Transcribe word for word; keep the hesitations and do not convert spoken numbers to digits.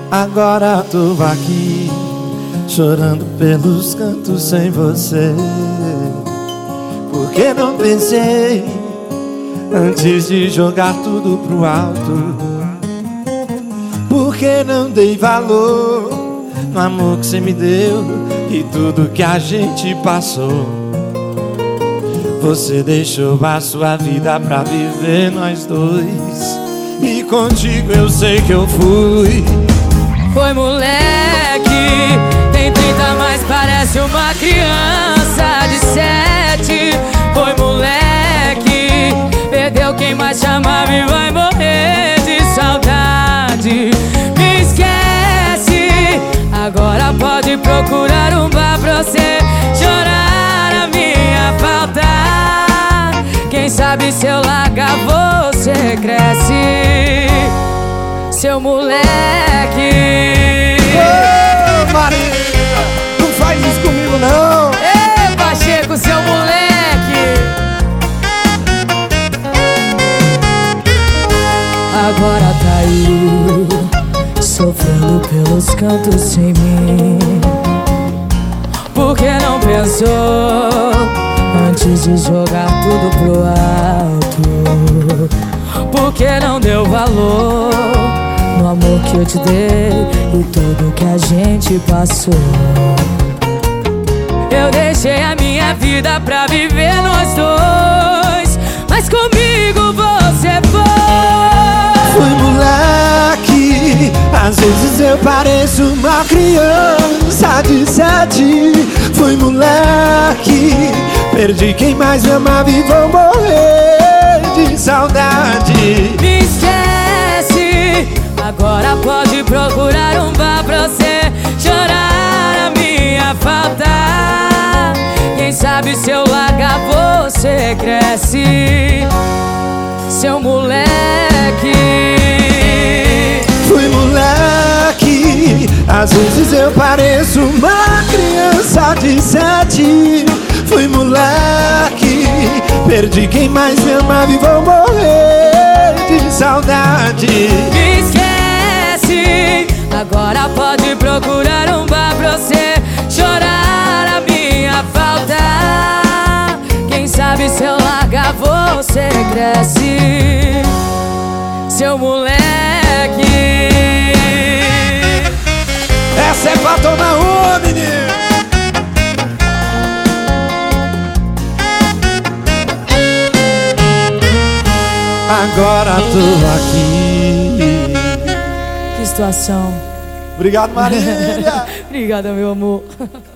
Agora tô aqui, chorando pelos cantos sem você. Porque não pensei antes de jogar tudo pro alto? Porque não dei valor no amor que você me deu e tudo que a gente passou? Você deixou a sua vida pra viver nós dois, e contigo eu sei que eu fui. Foi moleque, tem trinta, mas parece uma criança de sete. Foi moleque, perdeu quem mais chamava e vai morrer de saudade. Me esquece, agora pode procurar um bar pra você chorar a minha falta. Quem sabe se eu largar você cresce, seu moleque. Ô, Maria, não faz isso comigo não. Ê, Pacheco, seu moleque. Agora tá aí, sofrendo pelos cantos sem mim. Por que não pensou antes de jogar tudo pro alto? Por que não deu valor no amor que eu te dei e tudo que a gente passou? Eu deixei a minha vida pra viver nós dois, mas comigo você foi. Fui moleque, às vezes eu pareço uma criança de sete. Fui moleque, perdi quem mais me amava e vou morrer de saudade. Me esquece, agora pode procurar um bar pra você chorar a minha falta. Quem sabe se eu largar você cresce, seu moleque. Fui moleque, às vezes eu pareço uma criança de sete. Fui moleque, perdi quem mais me amava e vou morrer de saudade. Me esquece, agora pode procurar um bar pra você chorar a minha falta. Quem sabe se eu largar você cresce, seu moleque. Essa é pra tomar uma, menino. Agora tô aqui. Que situação. Obrigado, Marília. Obrigada, meu amor.